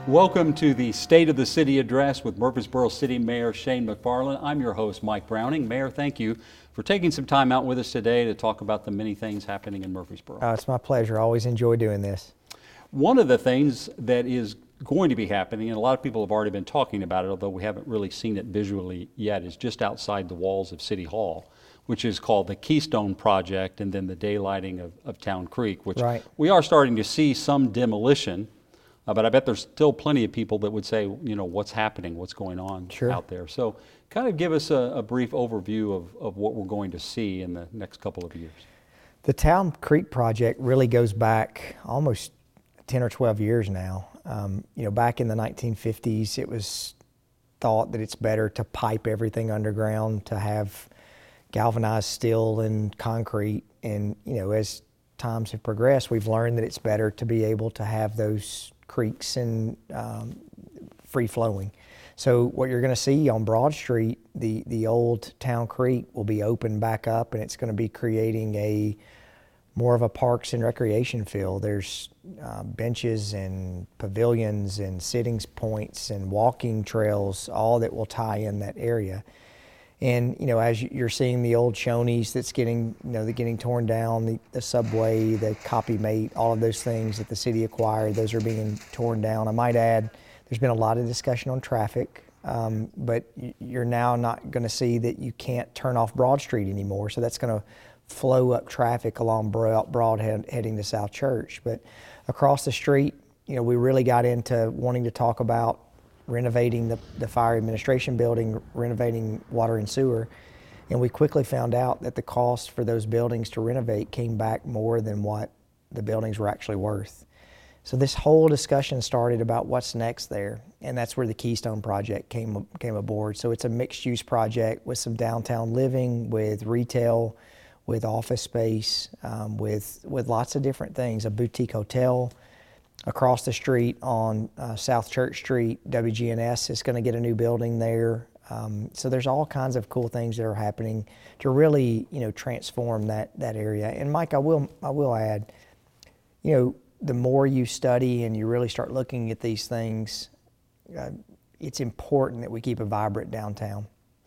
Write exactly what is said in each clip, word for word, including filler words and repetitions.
Welcome to the State of the City Address with Murfreesboro City Mayor Shane McFarland. I'm your host, Mike Browning. Mayor, thank you for taking some time out with us today to talk about the many things happening in Murfreesboro. Uh, it's my pleasure. I always enjoy doing this. One of the things that is going to be happening, and a lot of people have already been talking about it, although we haven't really seen it visually yet, is just outside the walls of City Hall, which is called the Keystone Project, and then the daylighting of, of Town Creek, which Right. we are starting to see some demolition. Uh, but I bet there's still plenty of people that would say, you know, what's happening, what's going on Sure. out there. So kind of give us a, a brief overview of, of what we're going to see in the next couple of years. The Town Creek project really goes back almost ten or twelve years now. Um, you know, back in the nineteen fifties, it was thought that it's better to pipe everything underground, to have galvanized steel and concrete. And, you know, as times have progressed, we've learned that it's better to be able to have those creeks and um, free flowing. So what you're going to see on Broad Street, the, the old Town Creek will be opened back up, and it's going to be creating a more of a parks and recreation field. There's uh, benches and pavilions and sitting points and walking trails, all that will tie in that area. And, you know, as you're seeing the old Shoney's that's getting, you know, they're getting torn down, the, the Subway, the Copy Mate, all of those things that the city acquired, those are being torn down. I might add, there's been a lot of discussion on traffic, um, but you're now not going to see that you can't turn off Broad Street anymore. So that's going to flow up traffic along Broad, Broad head, heading to South Church. But across the street, you know, we really got into wanting to talk about renovating the, the fire administration building, renovating water and sewer. And we quickly found out that the cost for those buildings to renovate came back more than what the buildings were actually worth. So this whole discussion started about what's next there. And that's where the Keystone Project came, came aboard. So it's a mixed use project with some downtown living, with retail, with office space, um, with, with lots of different things, a boutique hotel. Across the street on uh, South Church Street, W G N S is going to get a new building there. Um, so there's all kinds of cool things that are happening to really, you know, transform that that area. And Mike, I will I will add, you know, the more you study and you really start looking at these things, uh, it's important that we keep a vibrant downtown.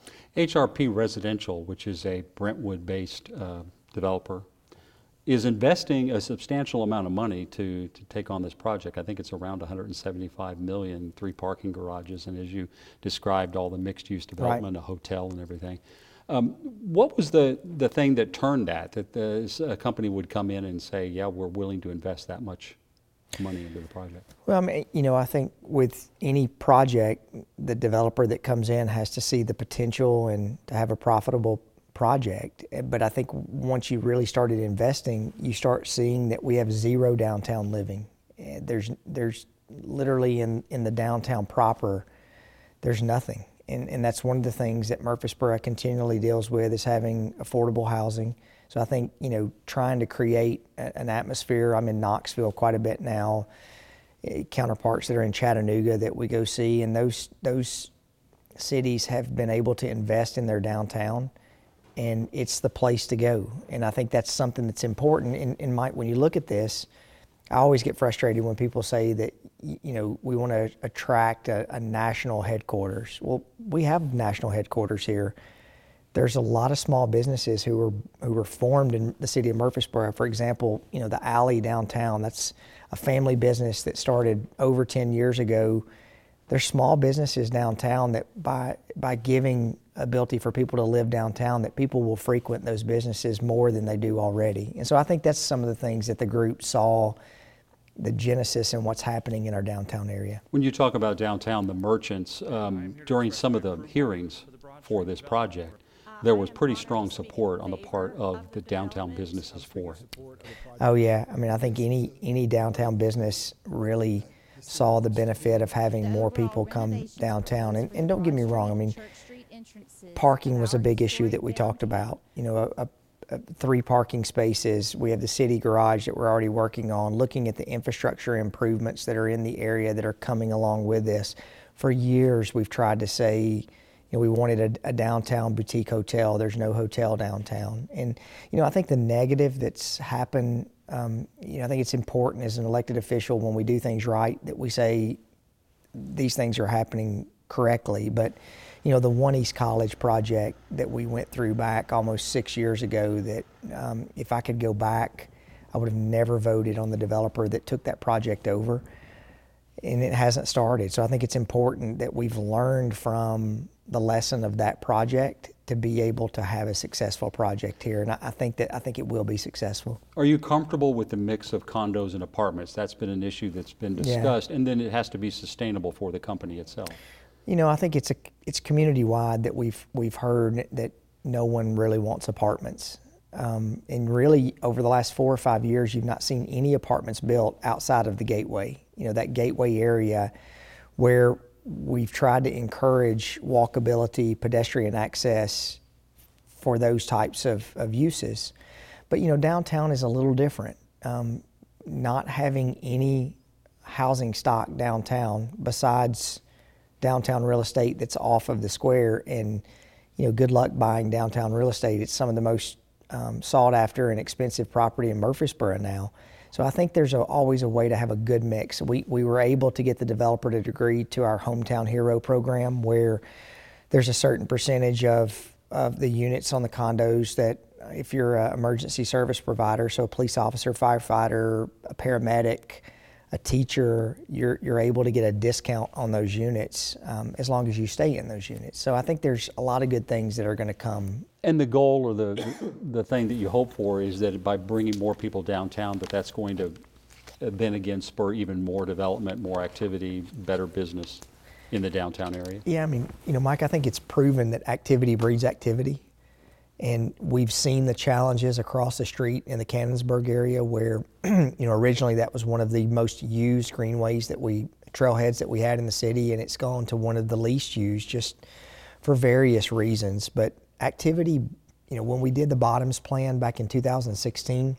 H R P Residential, which is a Brentwood-based uh, developer, is investing a substantial amount of money to, to take on this project. I think it's around one hundred seventy-five million dollars, three parking garages, and as you described, all the mixed-use development, Right. a hotel and everything. Um, what was the, the thing that turned that, that the, a company would come in and say, yeah, we're willing to invest that much money into the project? Well, I mean, you know, I think with any project, the developer that comes in has to see the potential and to have a profitable project. But I think once you really started investing, you start seeing that we have zero downtown living. There's there's literally in, in the downtown proper, there's nothing. And, and that's one of the things that Murfreesboro continually deals with, is having affordable housing. So I think, you know, trying to create a, an atmosphere. I'm in Knoxville quite a bit now, uh, counterparts that are in Chattanooga that we go see, and those those cities have been able to invest in their downtown, and it's the place to go. And I think that's something that's important. And, and Mike, when you look at this, I always get frustrated when people say that, you know, we want to attract a, a national headquarters. Well, we have national headquarters here. There's a lot of small businesses who were who were formed in the city of Murfreesboro. For example, you know, the Alley downtown, that's a family business that started over ten years ago. There's small businesses downtown that by by giving ability for people to live downtown, that people will frequent those businesses more than they do already. And so I think that's some of the things that the group saw, the genesis in what's happening in our downtown area. When you talk about downtown, the merchants, um, during some of the hearings for this project, there was pretty strong support on the part of the downtown businesses for it. Oh yeah, I mean, I think any any downtown business really saw the benefit of having more people come downtown. And, and don't get me wrong, I mean, parking was a big issue that we talked about. You know, a, a, three parking spaces. We have the city garage that we're already working on, looking at the infrastructure improvements that are in the area that are coming along with this. For years, we've tried to say, you know, we wanted a, a downtown boutique hotel. There's no hotel downtown. And, you know, I think the negative that's happened, um, you know, I think it's important as an elected official when we do things right that we say, these things are happening correctly. But, you know, the One East College project that we went through back almost six years ago, that um, if I could go back, I would have never voted on the developer that took that project over, and it hasn't started. So I think it's important that we've learned from the lesson of that project to be able to have a successful project here, and I, I think that I think it will be successful. Are you comfortable with the mix of condos and apartments? That's been an issue that's been discussed, yeah. And then it has to be sustainable for the company itself. You know, I think it's a it's community wide that we've we've heard that no one really wants apartments, um, and really over the last four or five years, you've not seen any apartments built outside of the Gateway. You know, that Gateway area where we've tried to encourage walkability, pedestrian access for those types of, of uses. But, you know, downtown is a little different. Um, not having any housing stock downtown besides downtown real estate that's off of the square, and, you know, good luck buying downtown real estate. It's some of the most um, sought after and expensive property in Murfreesboro now. So I think there's a, always a way to have a good mix. We, we were able to get the developer to agree to our Hometown Hero program, where there's a certain percentage of, of the units on the condos that if you're an emergency service provider, so a police officer, firefighter, a paramedic, a teacher, you're, you're able to get a discount on those units um, as long as you stay in those units. So I think there's a lot of good things that are going to come. And the goal, or the the thing that you hope for, is that by bringing more people downtown, that that's going to then again spur even more development, more activity, better business in the downtown area. Yeah, I mean, you know, Mike, I think it's proven that activity breeds activity. And we've seen the challenges across the street in the Cannonsburg area where, you know, originally that was one of the most used greenways that we, trailheads that we had in the city, and it's gone to one of the least used just for various reasons. But activity, you know, when we did the Bottoms plan back in two thousand sixteen,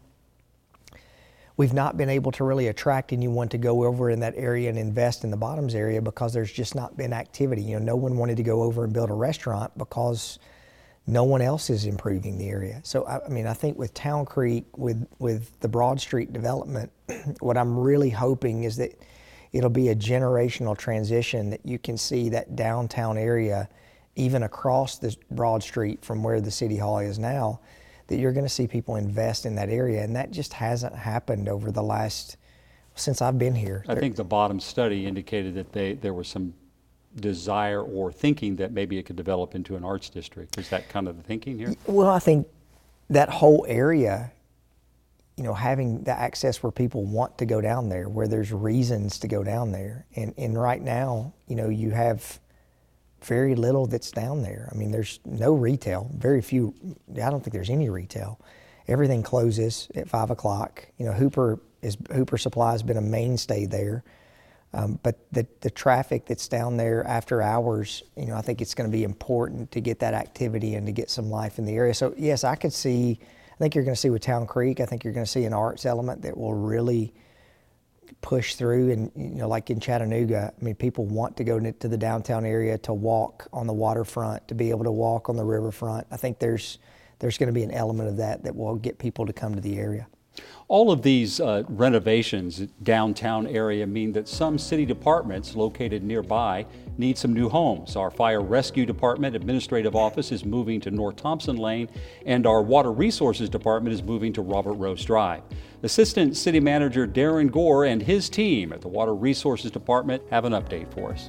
we've not been able to really attract anyone to go over in that area and invest in the Bottoms area because there's just not been activity. You know, no one wanted to go over and build a restaurant because no one else is improving the area. So, I, I mean, I think with Town Creek, with, with the Broad Street development, what I'm really hoping is that it'll be a generational transition, that you can see that downtown area, even across the Broad Street from where the City Hall is now, that you're gonna see people invest in that area. And that just hasn't happened over the last, since I've been here. I think the Bottom study indicated that they, there was some desire or thinking that maybe it could develop into an arts district. Is that kind of the thinking here? Well, I think that whole area, you know, having the access where people want to go down there, where there's reasons to go down there. And, and right now, you know, you have very little that's down there. I mean, there's no retail, very few. I don't think there's any retail. Everything closes at five o'clock. You know, Hooper is Hooper Supply has been a mainstay there. Um, but the, the traffic that's down there after hours, you know, I think it's going to be important to get that activity and to get some life in the area. So yes, I could see, I think you're going to see with Town Creek, I think you're going to see an arts element that will really push through. And, you know, like in Chattanooga, I mean, people want to go to the downtown area to walk on the waterfront, to be able to walk on the riverfront. I think there's, there's going to be an element of that that will get people to come to the area. All of these uh, renovations downtown area mean that some city departments located nearby need some new homes. Our Fire Rescue Department Administrative Office is moving to North Thompson Lane, and our Water Resources Department is moving to Robert Rose Drive. Assistant City Manager Darren Gore and his team at the Water Resources Department have an update for us.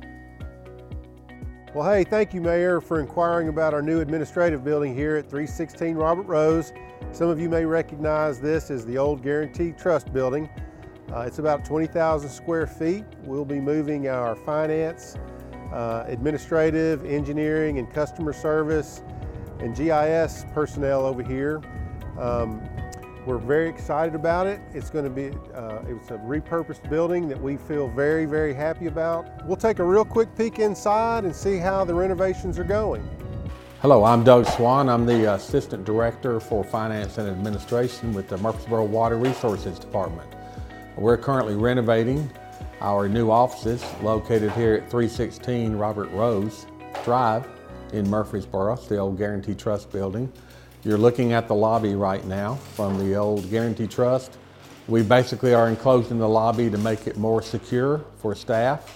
Well, hey, thank you, Mayor, for inquiring about our new administrative building here at three sixteen Robert Rose. Some of you may recognize this as the old Guarantee Trust building. Uh, it's about twenty thousand square feet. We'll be moving our finance, uh, administrative, engineering, and customer service and G I S personnel over here. Um, We're very excited about it. It's going to be, uh, it's a repurposed building that we feel very, very happy about. We'll take a real quick peek inside and see how the renovations are going. Hello, I'm Doug Swan. I'm the Assistant Director for Finance and Administration with the Murfreesboro Water Resources Department. We're currently renovating our new offices located here at three sixteen Robert Rose Drive in Murfreesboro, the old Guarantee Trust building. You're looking at the lobby right now from the old Guarantee Trust. We basically are enclosing the lobby to make it more secure for staff.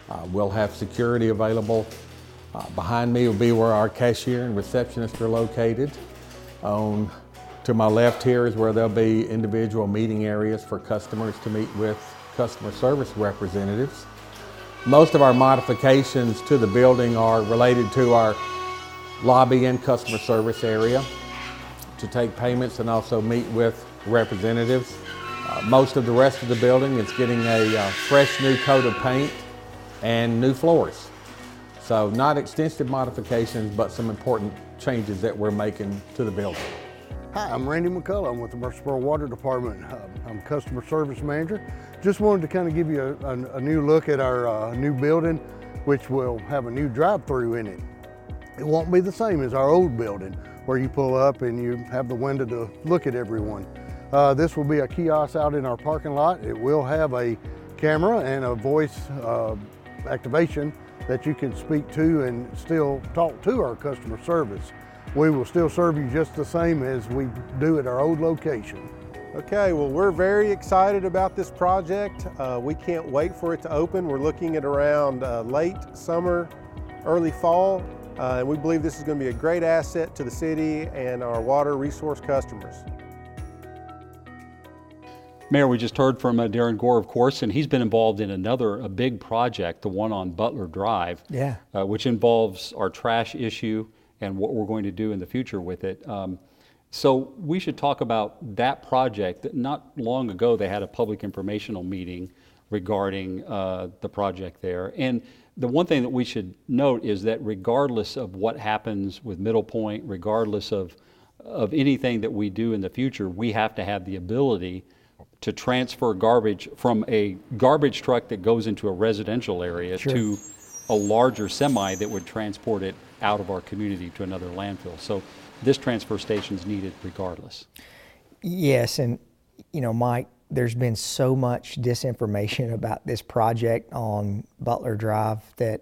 Uh, we'll have security available. Uh, behind me will be where our cashier and receptionist are located. On to my left here is where there'll be individual meeting areas for customers to meet with customer service representatives. Most of our modifications to the building are related to our lobby and customer service area to take payments and also meet with representatives. Uh, most of the rest of the building is getting a uh, fresh new coat of paint and new floors. So not extensive modifications, but some important changes that we're making to the building. Hi, I'm Randy McCullough. I'm with the Murfreesboro Water Department. Um, I'm Customer Service Manager. Just wanted to kind of give you a, a, a new look at our uh, new building, which will have a new drive-through in it. It won't be the same as our old building, where you pull up and you have the window to look at everyone. Uh, this will be a kiosk out in our parking lot. It will have a camera and a voice uh, activation that you can speak to and still talk to our customer service. We will still serve you just the same as we do at our old location. Okay, well, we're very excited about this project. Uh, we can't wait for it to open. We're looking at around uh, late summer, early fall, uh, and we believe this is going to be a great asset to the city and our water resource customers. Mayor, we just heard from uh, Darren Gore, of course, and he's been involved in another a big project, the one on Butler Drive, Yeah. uh, which involves our trash issue and what we're going to do in the future with it. Um, so we should talk about that project. Not long ago, they had a public informational meeting regarding uh, the project there. And the one thing that we should note is that regardless of what happens with Middle Point, regardless of, of anything that we do in the future, we have to have the ability to transfer garbage from a garbage truck that goes into a residential area Sure. to a larger semi that would transport it out of our community to another landfill. So this transfer station is needed regardless. Yes, and you know, Mike, there's been so much disinformation about this project on Butler Drive that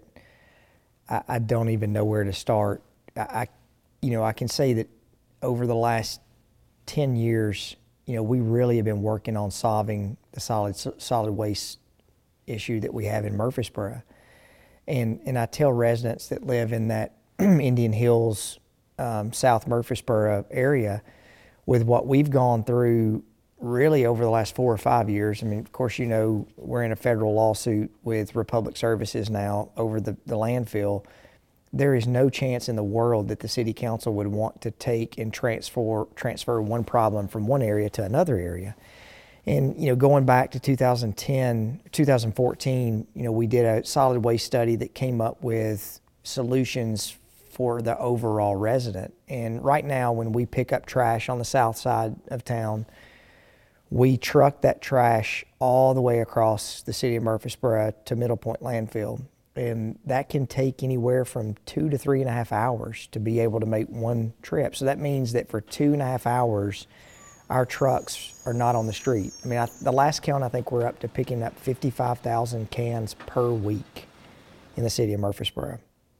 I, I don't even know where to start. I, I, you know, I can say that over the last ten years, you know, we really have been working on solving the solid solid waste issue that we have in Murfreesboro. And and I tell residents that live in that Indian Hills, um, South Murfreesboro area, with what we've gone through really over the last four or five years. I mean, of course, you know, we're in a federal lawsuit with Republic Services now over the, the landfill. There is no chance in the world that the city council would want to take and transfer transfer one problem from one area to another area. And, you know, going back to two thousand ten, two thousand fourteen, you know, we did a solid waste study that came up with solutions for the overall resident. And right now, when we pick up trash on the south side of town, we truck that trash all the way across the city of Murfreesboro to Middle Point landfill. And that can take anywhere from two to three and a half hours to be able to make one trip. So that means that for two and a half hours, our trucks are not on the street. I mean, I, the last count, I think we're up to picking up fifty-five thousand cans per week in the city of Murfreesboro.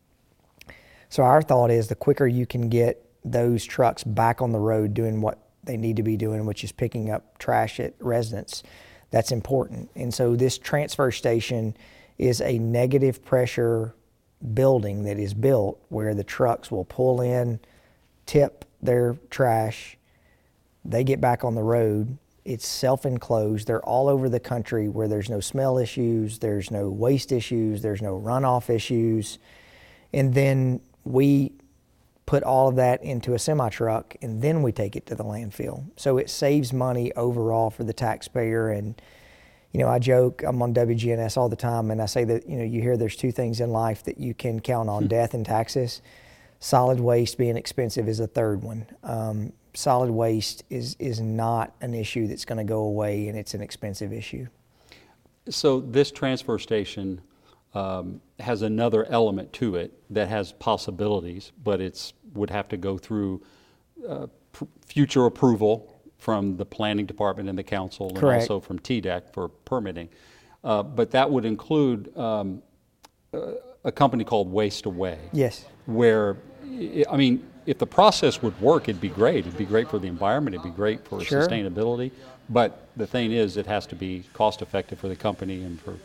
So our thought is the quicker you can get those trucks back on the road doing what they need to be doing, which is picking up trash at residents, that's important. And so this transfer station is a negative pressure building that is built where the trucks will pull in, tip their trash, they get back on the road. It's self-enclosed. They're all over the country where there's no smell issues, there's no waste issues, there's no runoff issues. And then we put all of that into a semi-truck and then we take it to the landfill. So it saves money overall for the taxpayer. And you know, I joke, I'm on W G N S all the time, and I say that, you know, you hear there's two things in life that you can count on, death and taxes. Solid waste being expensive is a third one. Um, solid waste is, is not an issue that's going to go away, and it's an expensive issue. So this transfer station um, has another element to it that has possibilities, but it's would have to go through uh, pr- future approval from the planning department and the council, and Correct. also from T D E C for permitting. Uh, but that would include um, a, a company called Waste Away. Yes. Where, I mean, if the process would work, it'd be great. It'd be great for the environment. It'd be great for Sure. sustainability. But the thing is, it has to be cost effective for the company and for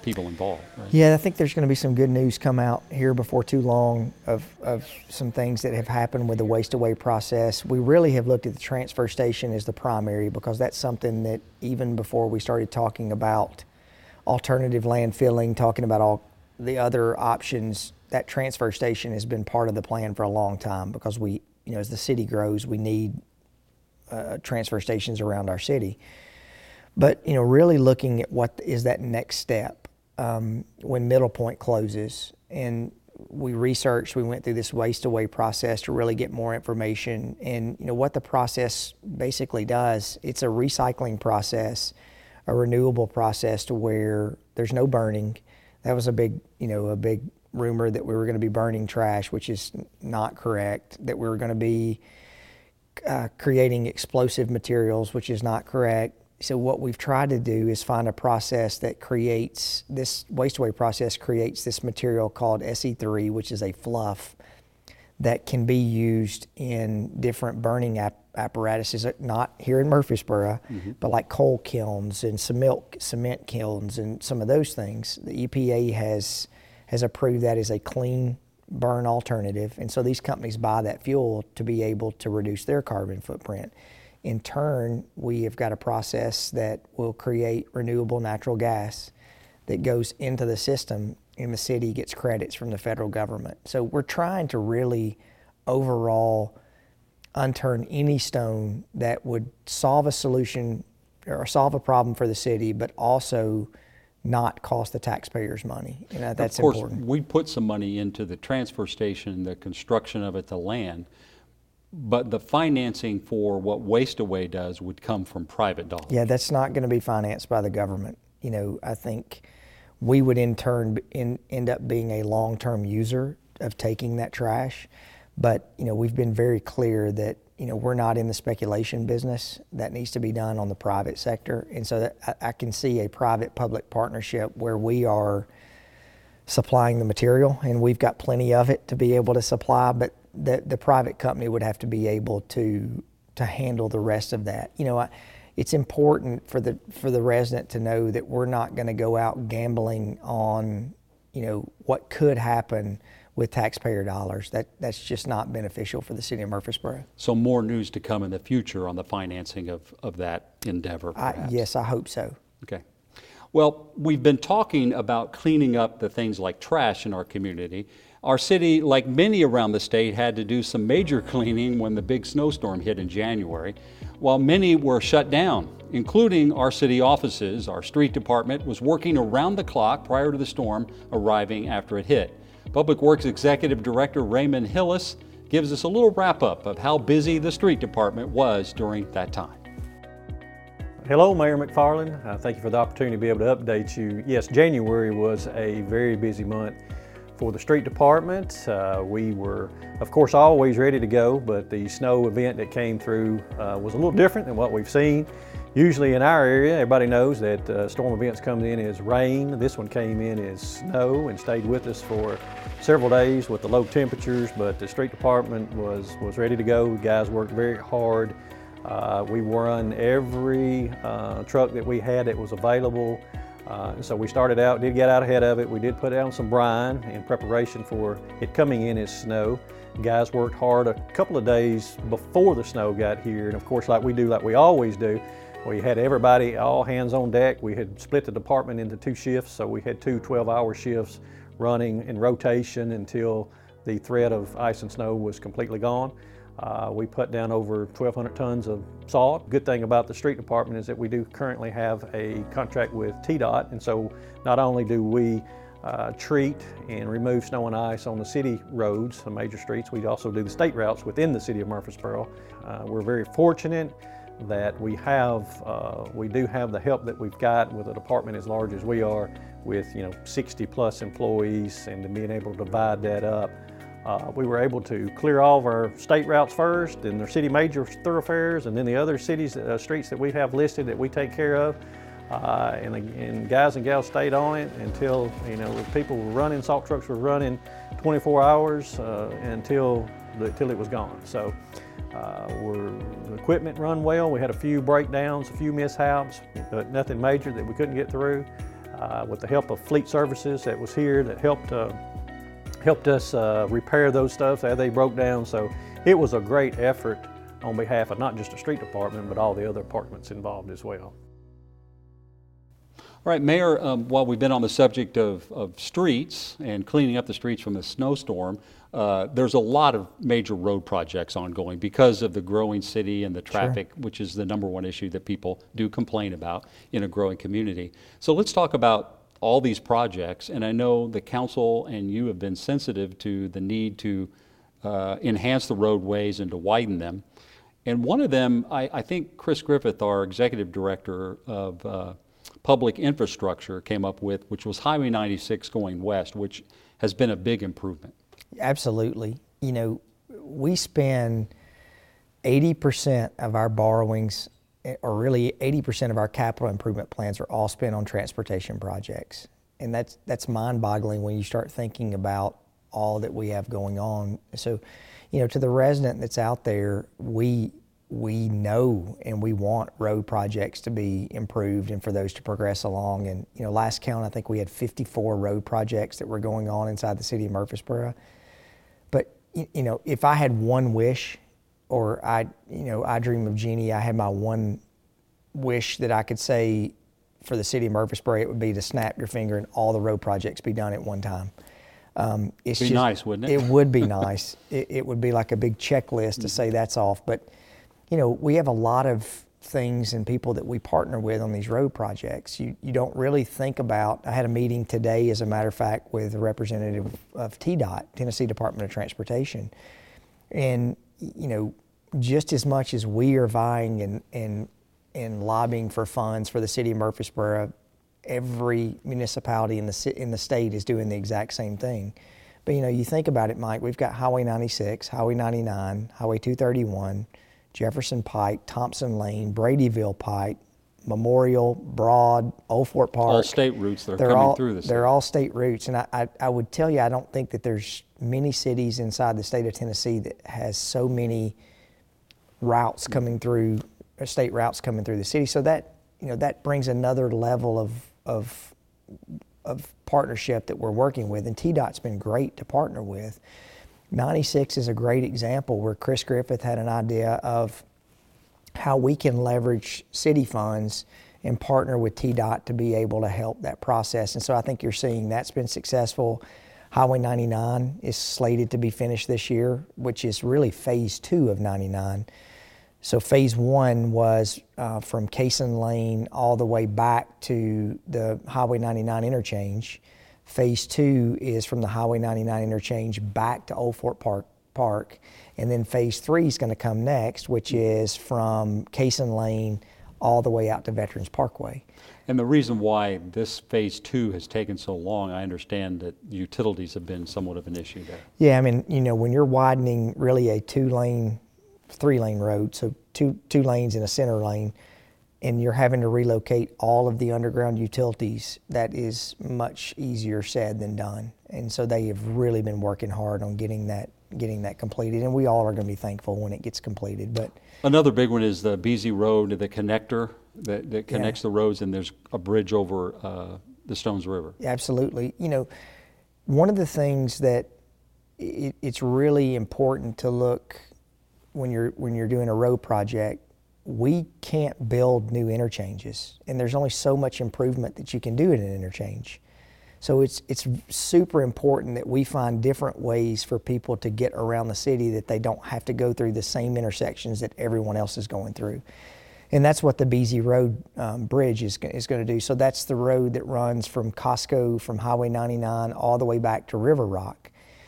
people involved, right? Yeah, I think there's going to be some good news come out here before too long of, of some things that have happened with the waste away process. We really have looked at the transfer station as the primary because that's something that even before we started talking about alternative landfilling, talking about all the other options, that transfer station has been part of the plan for a long time because we, you know, as the city grows, we need uh, transfer stations around our city. But, you know, really looking at what is that next step. Um, when Middle Point closes, and we researched, we went through this waste away process to really get more information. And you know what the process basically does, it's a recycling process, a renewable process to where there's no burning. That was a big, you know, a big rumor that we were going to be burning trash, which is not correct. That we were going to be uh, creating explosive materials, which is not correct. So what we've tried to do is find a process that creates, this waste away process creates this material called S E three, which is a fluff that can be used in different burning ap apparatuses, not here in Murfreesboro, mm-hmm. but like coal kilns and cement, cement kilns and some of those things. The E P A has, has approved that as a clean burn alternative. And so these companies buy that fuel to be able to reduce their carbon footprint. In turn, we have got a process that will create renewable natural gas that goes into the system, and the city gets credits from the federal government. So we're trying to really overall unturn any stone that would solve a solution or solve a problem for the city, but also not cost the taxpayers money. And that, that's of course, important. We put some money into the transfer station, the construction of it, the land. But the financing for what Waste Away does would come from private dollars. Yeah, that's not going to be financed by the government. You know, I think we would in turn in, end up being a long-term user of taking that trash. But, you know, we've been very clear that, you know, we're not in the speculation business. That needs to be done on the private sector. And so that I, I can see a private-public partnership where we are supplying the material, and we've got plenty of it to be able to supply, but the the private company would have to be able to to handle the rest of that. You know, I, it's important for the for the resident to know that we're not going to go out gambling on, you know, what could happen with taxpayer dollars. That that's just not beneficial for the city of Murfreesboro. So more news to come in the future on the financing of of that endeavor, I, perhaps. yes, I hope so. Okay. Well, we've been talking about cleaning up the things like trash in our community. Our city, like many around the state, had to do some major cleaning when the big snowstorm hit in January, while many were shut down, including our city offices. Our street department was working around the clock prior to the storm arriving after it hit. Public Works Executive Director Raymond Hillis gives us a little wrap-up of how busy the street department was during that time. Hello, Mayor McFarland. Uh, thank you for the opportunity to be able to update you. Yes, January was a very busy month for the street department. Uh, we were, of course, always ready to go, but the snow event that came through uh, was a little different than what we've seen. Usually in our area, everybody knows that uh, storm events come in as rain. This one came in as snow and stayed with us for several days with the low temperatures, but the street department was, was ready to go. The guys worked very hard. Uh, we run every uh, truck that we had that was available. Uh, so we started out, did get out ahead of it. We did put down some brine in preparation for it coming in as snow. The guys worked hard a couple of days before the snow got here. And of course, like we do, like we always do, we had everybody, all hands on deck. We had split the department into two shifts. So we had two twelve hour shifts running in rotation until the threat of ice and snow was completely gone. Uh, we put down over twelve hundred tons of salt. Good thing about the street department is that we do currently have a contract with T DOT, and so not only do we uh, treat and remove snow and ice on the city roads, the major streets, we also do the state routes within the city of Murfreesboro. Uh, we're very fortunate that we have, uh, we do have the help that we've got with a department as large as we are, with you know sixty plus employees, and to being able to divide that up. Uh, we were able to clear all of our state routes first and their city major thoroughfares, and then the other cities, uh, streets that we have listed that we take care of. Uh, and, and guys and gals stayed on it until, you know, people were running, salt trucks were running twenty-four hours uh, until, the, until it was gone. So uh, we're, the equipment run well. We had a few breakdowns, a few mishaps, but nothing major that we couldn't get through. uh, with the help of Fleet Services that was here that helped uh, helped us uh, repair those stuff as they broke down. So it was a great effort on behalf of not just the street department, but all the other departments involved as well. All right, Mayor, um, while we've been on the subject of, of streets and cleaning up the streets from the snowstorm, uh, there's a lot of major road projects ongoing because of the growing city and the traffic, sure. which is the number one issue that people do complain about in a growing community. So let's talk about all these projects, and I know the council and you have been sensitive to the need to uh, enhance the roadways and to widen them. And one of them, I, I think Chris Griffith, our executive director of uh, public infrastructure, came up with, which was Highway ninety-six going west, which has been a big improvement. Absolutely. You know, we spend eighty percent of our borrowings, or really eighty percent of our capital improvement plans are all spent on transportation projects. And that's, that's mind-boggling when you start thinking about all that we have going on. So, you know, to the resident that's out there, we we know and we want road projects to be improved and for those to progress along. And, you know, last count, I think we had fifty-four road projects that were going on inside the city of Murfreesboro. But, you know, if I had one wish, or I, you know, I dream of Jeannie, I had my one wish that I could say for the city of Murfreesboro, it would be to snap your finger and all the road projects be done at one time. Um, it's be just, nice, wouldn't it? It would be nice. It, it would be like a big checklist to say that's off. But, you know, we have a lot of things and people that we partner with on these road projects. You, you don't really think about, I had a meeting today, as a matter of fact, with a representative of T DOT, Tennessee Department of Transportation. And, you know, just as much as we are vying and, and, and lobbying for funds for the city of Murfreesboro, every municipality in the in the state is doing the exact same thing. But, you know, you think about it, Mike, we've got Highway ninety-six, Highway ninety-nine, Highway two thirty-one, Jefferson Pike, Thompson Lane, Bradyville Pike, Memorial, Broad, Old Fort Park. All state routes that are they're coming all, through the city. They're all state routes. And I, I, I would tell you, I don't think that there's many cities inside the state of Tennessee that has so many routes coming through, or state routes coming through the city. So that, you know, that brings another level of of of partnership that we're working with, and T DOT's been great to partner with. ninety-six is a great example where Chris Griffith had an idea of how we can leverage city funds and partner with T DOT to be able to help that process. And so I think you're seeing that's been successful. Highway ninety-nine is slated to be finished this year, which is really phase two of ninety-nine. So phase one was uh, from Cason Lane all the way back to the Highway ninety-nine interchange. Phase two is from the Highway ninety-nine interchange back to Old Fort Park. Park. And then phase three is going to come next, which is from Cason Lane all the way out to Veterans Parkway. And the reason why this phase two has taken so long, I understand that utilities have been somewhat of an issue there. Yeah, I mean, you know, when you're widening really a two-lane, three-lane road, so two two lanes in a center lane, and you're having to relocate all of the underground utilities, that is much easier said than done. And so they have really been working hard on getting that getting that completed, and we all are going to be thankful when it gets completed. But another big one is the Beasley Road, the connector that, that connects yeah. the roads, and there's a bridge over uh, the Stones River. Absolutely. You know, one of the things that it, it's really important to look when you're when you're doing a road project, we can't build new interchanges, and there's only so much improvement that you can do in an interchange. So it's it's super important that we find different ways for people to get around the city, that they don't have to go through the same intersections that everyone else is going through. And that's what the Beasley Road um, Bridge is, is going to do. So that's the road that runs from Costco, from Highway ninety-nine, all the way back to River Rock.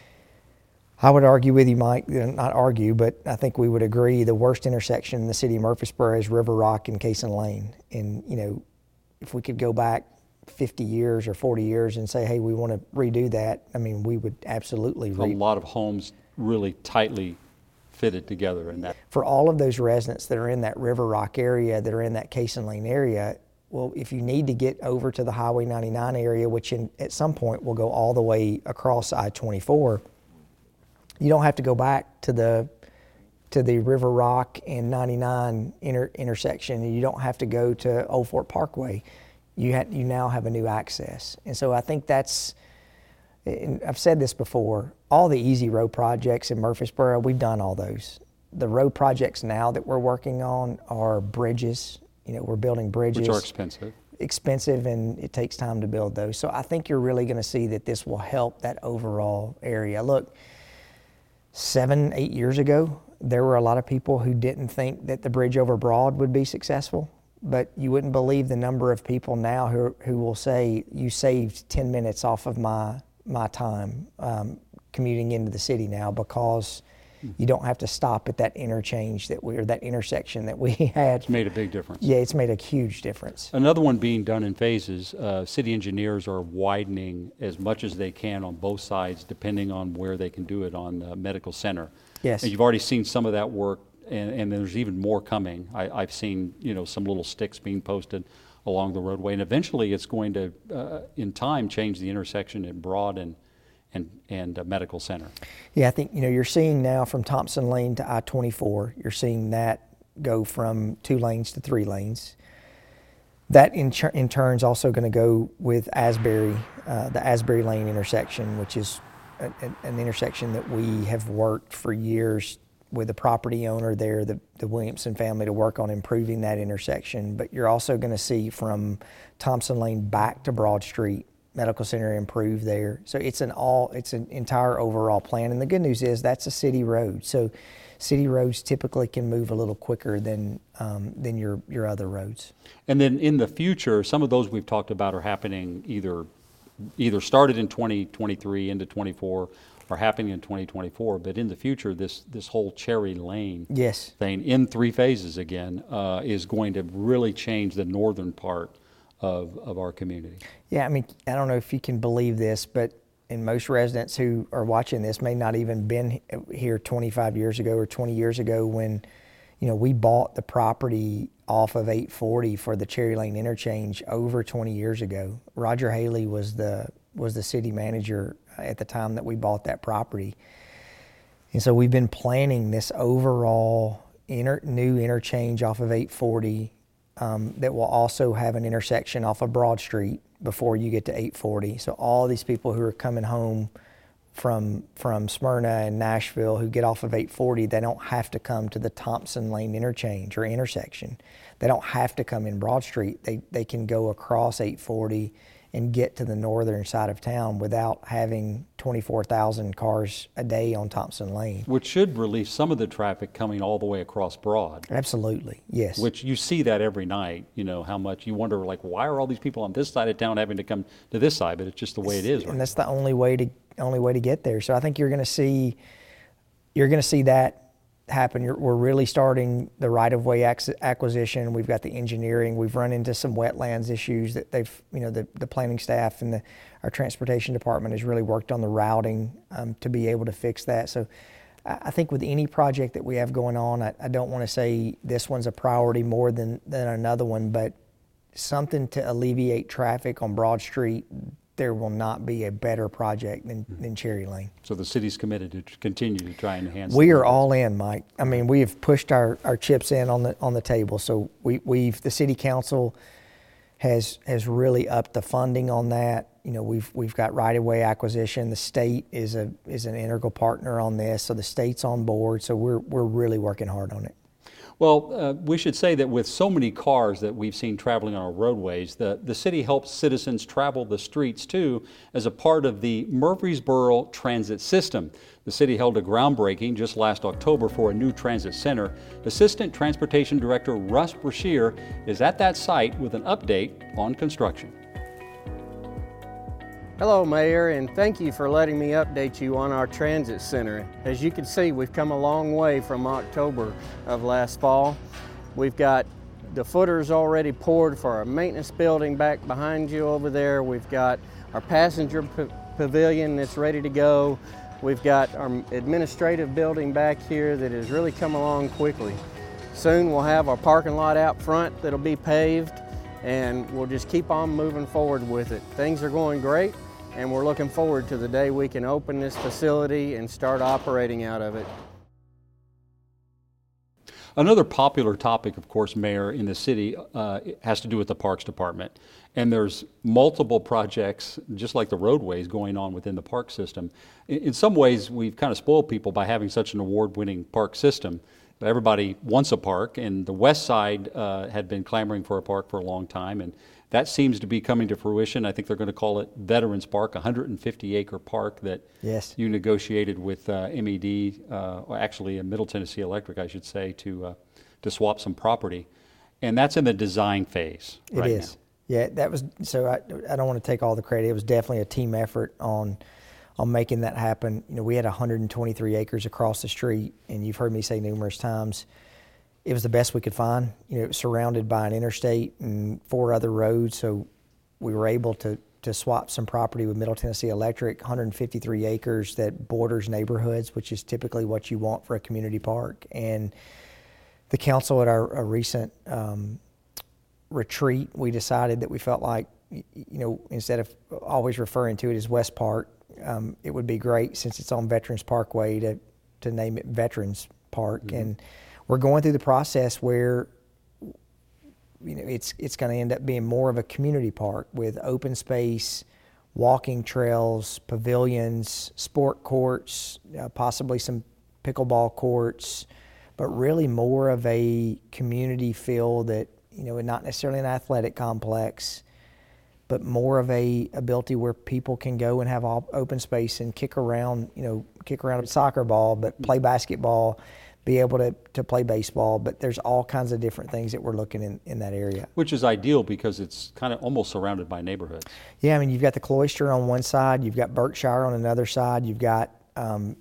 I would argue with you, Mike, not argue, but I think we would agree the worst intersection in the city of Murfreesboro is River Rock and Cason Lane. And, you know, if we could go back fifty years or forty years and say, hey, we want to redo that, I mean, we would absolutely A re- lot of homes really tightly fitted together in that. For all of those residents that are in that River Rock area, that are in that Cason Lane area, well, if you need to get over to the Highway ninety-nine area, which in, at some point will go all the way across I twenty-four, you don't have to go back to the to the River Rock and ninety-nine inter, intersection. You don't have to go to Old Fort Parkway. you had you now have a new access. And so I think that's, and I've said this before, all the easy road projects in Murfreesboro, we've done all those. The road projects now that we're working on are bridges. You know, we're building bridges. Which are expensive. Expensive, and it takes time to build those. So I think you're really going to see that this will help that overall area. Look, seven, eight years ago, there were a lot of people who didn't think that the bridge over Broad would be successful, but you wouldn't believe the number of people now who, who will say, you saved ten minutes off of my, my time um, commuting into the city now, because you don't have to stop at that interchange that we, or that intersection that we had. It's made a big difference. Yeah, it's made a huge difference. Another one being done in phases. Uh, city engineers are widening as much as they can on both sides, depending on where they can do it on uh, Medical Center. Yes. And you've already seen some of that work, and, and there's even more coming. I, I've seen, you know, some little sticks being posted along the roadway, and eventually it's going to, uh, in time, change the intersection at Broad and and, and uh, Medical Center. Yeah, I think, you know, you're seeing now from Thompson Lane to I twenty-four, you're seeing that go from two lanes to three lanes. That in, in turn is also going to go with Asbury, uh, the Asbury Lane intersection, which is a, a, an intersection that we have worked for years with the property owner there, the, the Williamson family, to work on improving that intersection. But you're also going to see from Thompson Lane back to Broad Street, Medical Center improve there. So it's an all, it's an entire overall plan. And the good news is that's a city road. So city roads typically can move a little quicker than um, than your, your other roads. And then in the future, some of those we've talked about are happening either either started in twenty twenty-three into twenty-four or happening in twenty twenty-four. But in the future, this this whole Cherry Lane Yes. thing in three phases again uh, is going to really change the northern part of, of our community. Yeah, I mean, I don't know if you can believe this, but and most residents who are watching this may not even been here twenty-five years ago or twenty years ago when, you know, we bought the property off of eight forty for the Cherry Lane interchange over twenty years ago. Roger Haley was the was the city manager at the time that we bought that property. And so we've been planning this overall inter, new interchange off of eight forty um, that will also have an intersection off of Broad Street before you get to eight forty. So all these people who are coming home from from Smyrna and Nashville who get off of eight forty, they don't have to come to the Thompson Lane interchange or intersection. They don't have to come in Broad Street. They they can go across eight forty and get to the northern side of town without having twenty-four thousand cars a day on Thompson Lane. Which should relieve some of the traffic coming all the way across Broad. Absolutely, yes. Which you see that every night, you know, how much you wonder, like, why are all these people on this side of town having to come to this side? But it's just the way it is. Right? And that's the only way to only way to get there. So I think you're going to see you're going to see that happen. You're, we're really starting the right-of-way acquisition. We've got the engineering. We've run into some wetlands issues that they've, you know, the, the planning staff and the, our transportation department has really worked on the routing um, to be able to fix that. So I, I think with any project that we have going on, I, I don't want to say this one's a priority more than, than another one, but something to alleviate traffic on Broad Street, there will not be a better project than, than Cherry Lane. So the city's committed to tr- continue to try and enhance. We the are roads. all in, Mike. I mean, we have pushed our, our chips in on the on the table. So we, we've the city council has has really upped the funding on that. You know, we've we've got right-of-way acquisition. The state is a is an integral partner on this, so the state's on board. So we're we're really working hard on it. Well, uh, we should say that with so many cars that we've seen traveling on our roadways, the, the city helps citizens travel the streets too as a part of the Murfreesboro Transit System. The city held a groundbreaking just last October for a new transit center. Assistant Transportation Director Russ Brashear is at that site with an update on construction. Hello, Mayor, and thank you for letting me update you on our transit center. As you can see, we've come a long way from October of last fall. We've got the footers already poured for our maintenance building back behind you over there. We've got our passenger p- pavilion that's ready to go. We've got our administrative building back here that has really come along quickly. Soon we'll have our parking lot out front that'll be paved, and we'll just keep on moving forward with it. Things are going great, and we're looking forward to the day we can open this facility and start operating out of it. Another popular topic, of course, Mayor, in the city uh, has to do with the Parks Department. And there's multiple projects, just like the roadways, going on within the park system. In, in some ways, we've kind of spoiled people by having such an award-winning park system. Everybody wants a park, and the west side uh, had been clamoring for a park for a long time, and that seems to be coming to fruition. I think they're going to call it Veterans Park, a one hundred fifty acre park that Yes. you negotiated with uh, M E D, uh, or actually uh, Middle Tennessee Electric, I should say, to uh, to swap some property, and that's in the design phase. It right is. now. Yeah, that was, so I, I don't want to take all the credit. It was definitely a team effort on on making that happen. You know, we had one hundred twenty-three acres across the street, and you've heard me say numerous times, it was the best we could find. You know, it was surrounded by an interstate and four other roads, so we were able to to swap some property with Middle Tennessee Electric, one hundred fifty-three acres that borders neighborhoods, which is typically what you want for a community park. And the council at our, our recent um, retreat, we decided that we felt like, you know, instead of always referring to it as West Park, um, it would be great, since it's on Veterans Parkway, to to name it Veterans Park. Mm-hmm. And we're going through the process where, you know, it's it's going to end up being more of a community park with open space, walking trails, pavilions, sport courts, uh, possibly some pickleball courts, but really more of a community feel that, you know, not necessarily an athletic complex, but more of a ability where people can go and have all open space and kick around, you know, kick around a soccer ball, but play basketball, be able to, to play baseball. But there's all kinds of different things that we're looking in, in that area. Which is ideal because it's kind of almost surrounded by neighborhoods. Yeah, I mean, you've got the Cloister on one side, you've got Berkshire on another side, you've got um,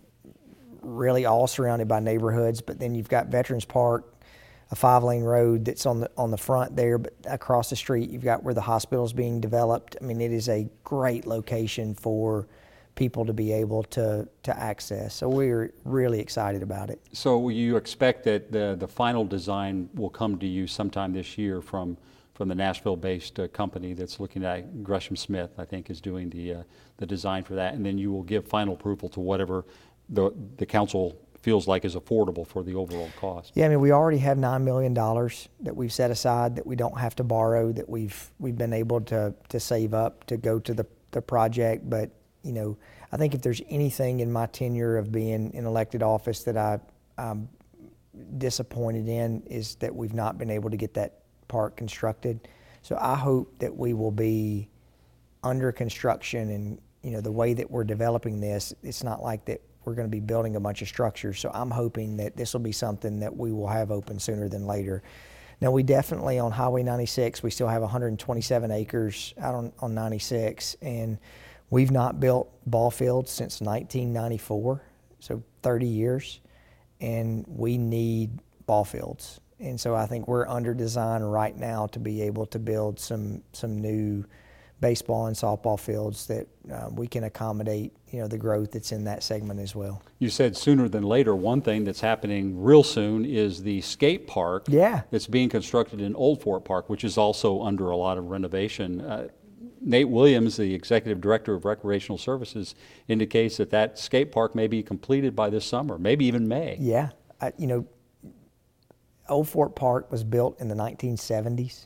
really all surrounded by neighborhoods, but then you've got Veterans Park, a five-lane road that's on the on the front there, but across the street you've got where the hospital's being developed. I mean, it is a great location for people to be able to to access. So we're really excited about it. So you expect that the the final design will come to you sometime this year from from the Nashville-based uh, company that's looking at Gresham Smith, I think, is doing the uh, the design for that, and then you will give final approval to whatever the the council feels like is affordable for the overall cost. Yeah, I mean, we already have nine million dollars that we've set aside that we don't have to borrow, that we've we've been able to to save up to go to the, the project. But, you know, I think if there's anything in my tenure of being in elected office that I, I'm disappointed in, is that we've not been able to get that park constructed. So I hope that we will be under construction, and, you know, the way that we're developing this, it's not like that we're going to be building a bunch of structures. So I'm hoping that this will be something that we will have open sooner than later. Now, we definitely, on Highway ninety-six, we still have one hundred twenty-seven acres out on, on ninety-six, and we've not built ball fields since nineteen ninety-four, so thirty years, and we need ball fields. And so I think we're under design right now to be able to build some some new baseball and softball fields that uh, we can accommodate, you know, the growth that's in that segment as well. You said sooner than later. One thing that's happening real soon is the skate park. Yeah. That's being constructed in Old Fort Park, which is also under a lot of renovation. Uh, Nate Williams, the Executive Director of Recreational Services, indicates that that skate park may be completed by this summer, maybe even May. Yeah. I, you know, Old Fort Park was built in the nineteen seventies.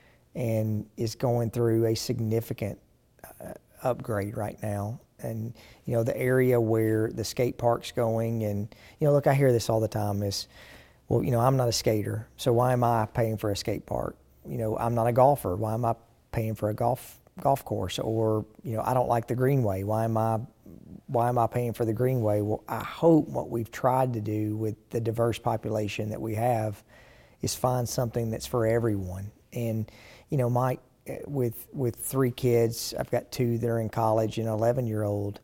And is going through a significant uh, upgrade right now. And, you know, the area where the skate park's going, and, you know, look, I hear this all the time is, well, you know, I'm not a skater, so why am I paying for a skate park? You know, I'm not a golfer, why am I paying for a golf golf course? Or, you know, I don't like the greenway, why am I why am I paying for the greenway? Well, I hope what we've tried to do with the diverse population that we have is find something that's for everyone. And, you know, Mike, with with three kids, I've got two that are in college and an eleven-year-old,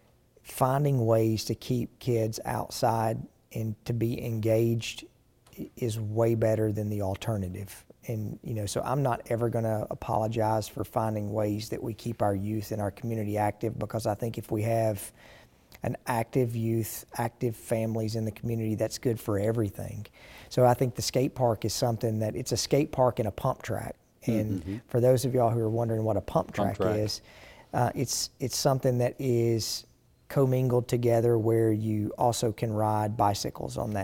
finding ways to keep kids outside and to be engaged is way better than the alternative. And, you know, so I'm not ever going to apologize for finding ways that we keep our youth and our community active, because I think if we have an active youth, active families in the community, that's good for everything. So I think the skate park is something that, it's a skate park and a pump track. And mm-hmm. for those of y'all who are wondering what a pump track, pump track. is, uh, it's it's something that is commingled together where you also can ride bicycles on that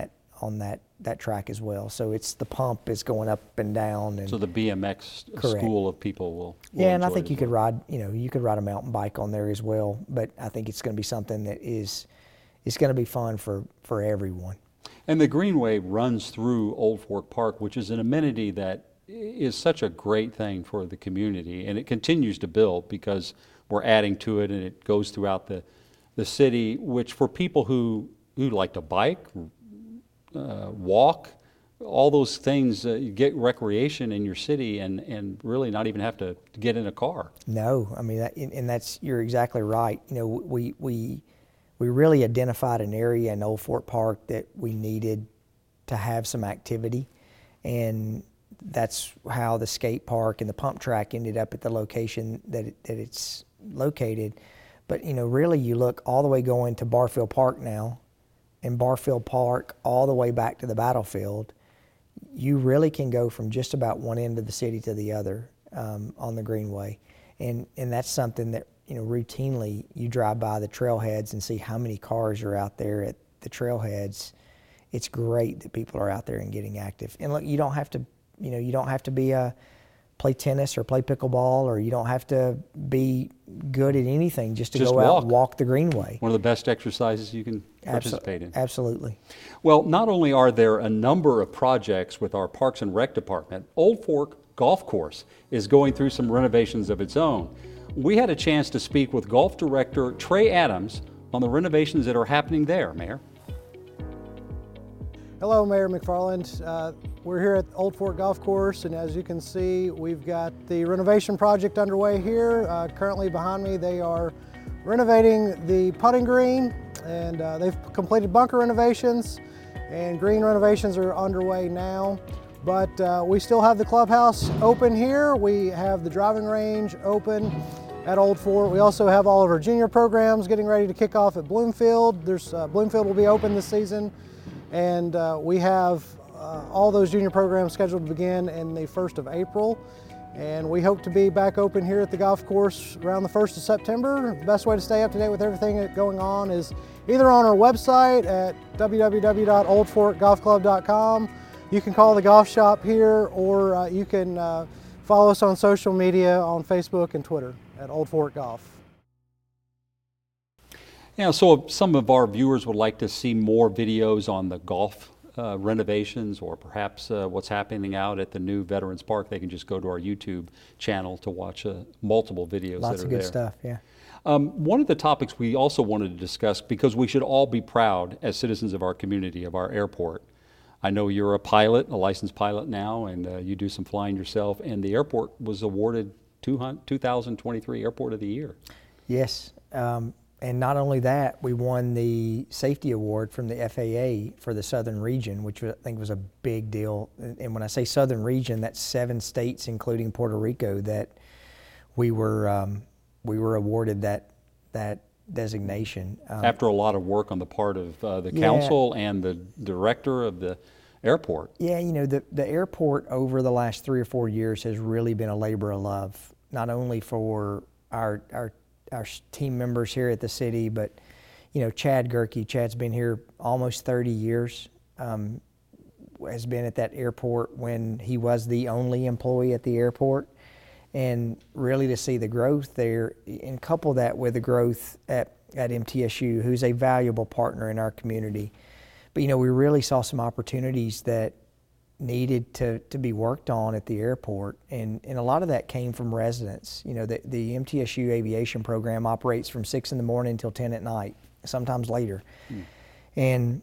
on that, that track as well. So it's the pump is going up and down. And So the B M X Correct. school of people will, will yeah, and I enjoy think it you as could well. ride, you know, you could ride a mountain bike on there as well. But I think it's going to be something that is, it's going to be fun for, for everyone. And the Greenway runs through Old Fork Park, which is an amenity that is such a great thing for the community, and it continues to build because we're adding to it, and it goes throughout the, the city, which for people who, who like to bike, uh, walk, all those things, uh, you get recreation in your city and, and really not even have to get in a car. No, I mean, that, and and that's, you're exactly right. You know, we, we, we really identified an area in Old Fork Park that we needed to have some activity, and that's how the skate park and the pump track ended up at the location that it, that it's located. But you know, really, you look all the way going to Barfield Park now, and Barfield Park all the way back to the battlefield. You really can go from just about one end of the city to the other um, on the Greenway, and and that's something that, you know, routinely you drive by the trailheads and see how many cars are out there at the trailheads. It's great that people are out there and getting active. And look, you don't have to, you know, you don't have to be a play tennis or play pickleball, or you don't have to be good at anything just to Just go out walk. and walk the Greenway. One of the best exercises you can Abso- participate in. Absolutely. Well, not only are there a number of projects with our Parks and Rec department, Old Fork Golf Course is going through some renovations of its own. We had a chance to speak with Golf Director Trey Adams on the renovations that are happening there, Mayor. Hello, Mayor McFarland. Uh, we're here at Old Fork Golf Course, and as you can see, we've got the renovation project underway here. Uh, currently behind me, they are renovating the putting green, and uh, they've completed bunker renovations, and green renovations are underway now. But uh, we still have the clubhouse open here. We have the driving range open at Old Fork. We also have all of our junior programs getting ready to kick off at Bloomfield. There's, uh, Bloomfield will be open this season. And uh, we have uh, all those junior programs scheduled to begin in the first of April. And we hope to be back open here at the golf course around the first of September. The best way to stay up to date with everything that's going on is either on our website at w w w dot old fork golf club dot com. You can call the golf shop here, or uh, you can uh, follow us on social media on Facebook and Twitter at Old Fork Golf. Yeah, so if some of our viewers would like to see more videos on the golf uh, renovations, or perhaps uh, what's happening out at the new Veterans Park, they can just go to our YouTube channel to watch uh, multiple videos Lots that are of good there. stuff, yeah. Um, one of the topics we also wanted to discuss, because we should all be proud as citizens of our community, of our airport. I know you're a pilot, a licensed pilot now, and uh, you do some flying yourself, and the airport was awarded two thousand twenty-three Airport of the Year. Yes. Um, And not only that, we won the safety award from the F A A for the Southern Region, which I think was a big deal. And when I say Southern Region, that's seven states, including Puerto Rico, that we were um, we were awarded that that designation. Um, After a lot of work on the part of uh, the Yeah. council and the director of the airport. Yeah, you know, the, the airport over the last three or four years has really been a labor of love, not only for our our our team members here at the city, but, you know, Chad Gerke, Chad's been here almost thirty years, um, has been at that airport when he was the only employee at the airport. And really to see the growth there, and couple that with the growth at, at M T S U, who's a valuable partner in our community. But, you know, we really saw some opportunities that needed to, to be worked on at the airport, and, and a lot of that came from residents. You know, the, the M T S U aviation program operates from six in the morning until ten at night, sometimes later. Mm. And,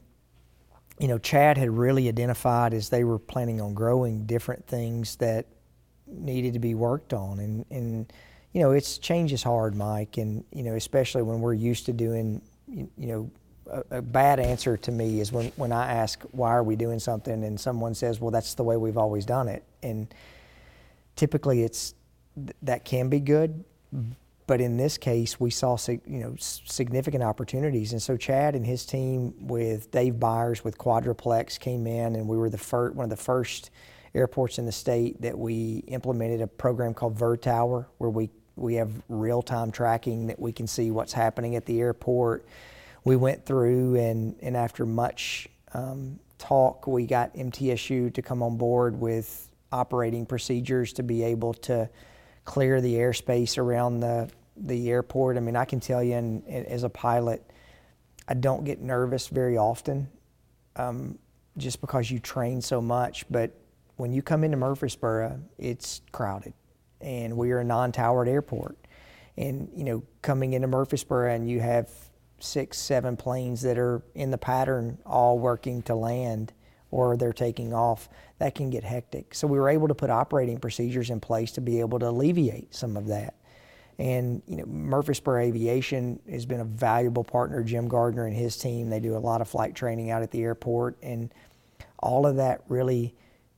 you know, Chad had really identified, as they were planning on growing, different things that needed to be worked on. And, and you know, it's change is hard, Mike, and, you know, especially when we're used to doing, you, you know, A, a bad answer to me is when, when I ask, why are we doing something, and someone says, well, that's the way we've always done it. And typically it's, th- that can be good, but in this case, we saw sig- you know, s- significant opportunities. And so Chad and his team with Dave Byers with Quadruplex came in, and we were the fir- one of the first airports in the state that we implemented a program called VerTower, where we, we have real-time tracking that we can see what's happening at the airport. We went through and, and after much um, talk, we got M T S U to come on board with operating procedures to be able to clear the airspace around the, the airport. I mean, I can tell you, and as a pilot, I don't get nervous very often um, just because you train so much. But when you come into Murfreesboro, it's crowded, and we are a non-towered airport. And, you know, coming into Murfreesboro and you have six, seven planes that are in the pattern all working to land or they're taking off, that can get hectic. So we were able to put operating procedures in place to be able to alleviate some of that. And, you know, Murfreesboro Aviation has been a valuable partner, Jim Gardner and his team. They do a lot of flight training out at the airport, and all of that really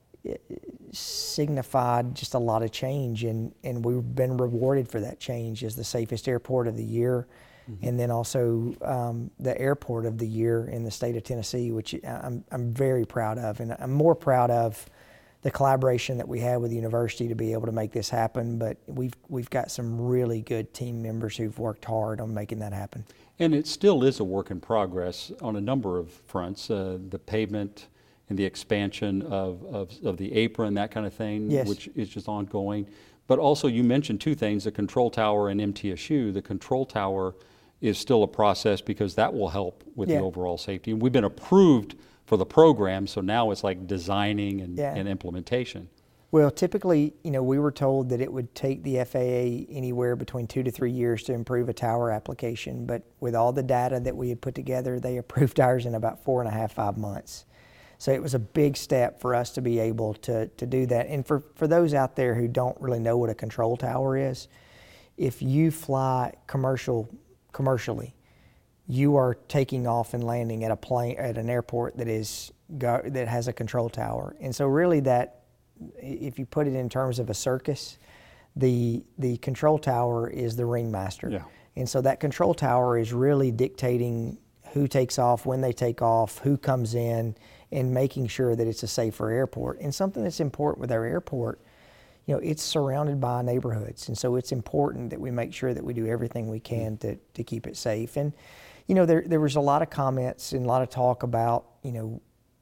signified just a lot of change, and, and we've been rewarded for that change as the safest airport of the year. Mm-hmm. And then also um, the airport of the year in the state of Tennessee, which I'm, I'm very proud of. And I'm more proud of the collaboration that we have with the university to be able to make this happen. But we've, we've got some really good team members who've worked hard on making that happen. And it still is a work in progress on a number of fronts. Uh, the pavement and the expansion of, of, of the apron, that kind of thing, yes. which is just ongoing. But also you mentioned two things, the control tower and M T S U. The control tower is still a process because that will help with yeah. the overall safety. And we've been approved for the program, so now it's like designing and, yeah. and implementation. Well, typically, you know, we were told that it would take the F A A anywhere between two to three years to improve a tower application, but with all the data that we had put together, they approved ours in about four and a half, five months. So it was a big step for us to be able to, to do that. And for, for those out there who don't really know what a control tower is, if you fly commercial commercially, you are taking off and landing at a plane at an airport that is that has a control tower. And so really that, if you put it in terms of a circus, the the control tower is the ringmaster. Yeah. And so that control tower is really dictating who takes off, when they take off, who comes in, and making sure that it's a safer airport. And something that's important with our airport, you know, it's surrounded by neighborhoods, and so it's important that we make sure that we do everything we can to, to keep it safe. And, you know, there there was a lot of comments and a lot of talk about, you know,